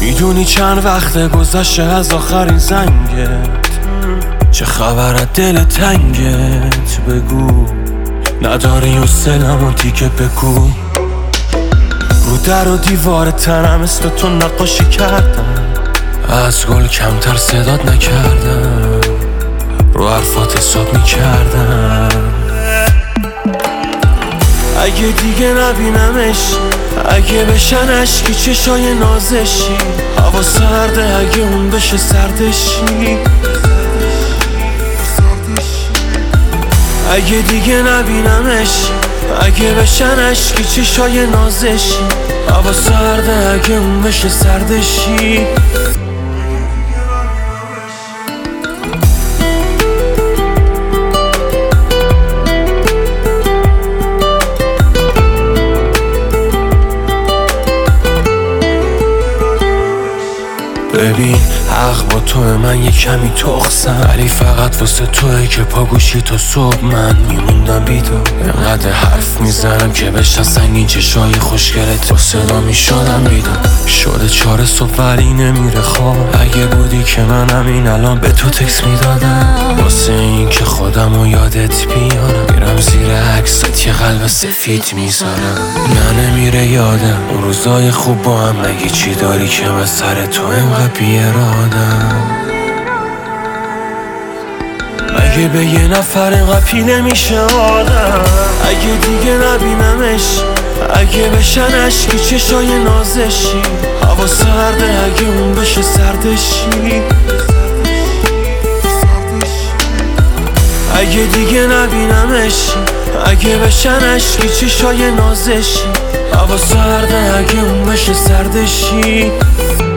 میدونی چند وقت گذشته از آخرین زنگت؟ چه خبر از دل تنگت؟ بگو نداری حوصله‌مو دیگه بگو. رو در و دیوار تنم اسم تو نقاشی کردم، از گل کمتر صدات نکردم، رو حرفات حساب میکردم. اگه دیگه نبینمش، اگه بشن اشکی چشای نازشی، هوا سرده اگه اون بشه سردشی. اگه دیگه نبینمش، اگه بشن اشکی چشای نازشی، هوا سرده اگه اون بشه سردشی. ببین حق با توه، من یه کمی تخصم، ولی فقط واسه توه که پاگوشی تا صبح من میموندم بیدار. انقدر حرف میزنم که بشن سنگین چشای خوشگلت، با صدا میشدم بیدار. شده 4 صبح ولی نمیره خواب، اگه بودی که من همین الان به تو تکس میدادم. واسه این که خودمو یادت بیارم، میرم زیر عکست یه قلب سفید میذارم. نه نمیره یادم اون روزای خوب با هم، نگی چی داری که من سر تو انقدر بیارادم. اگه به یه نفر انقدر پیله میشه آدم، اگه دیگه نبینمش، اگه بشن اشکی چشای نازشی، هوا سرده اگه اون بشه سردشی. اگه دیگه نبینمش، اگه بشن اشکی چشای نازشی، هوا سرده اگه اون بشه سردشی.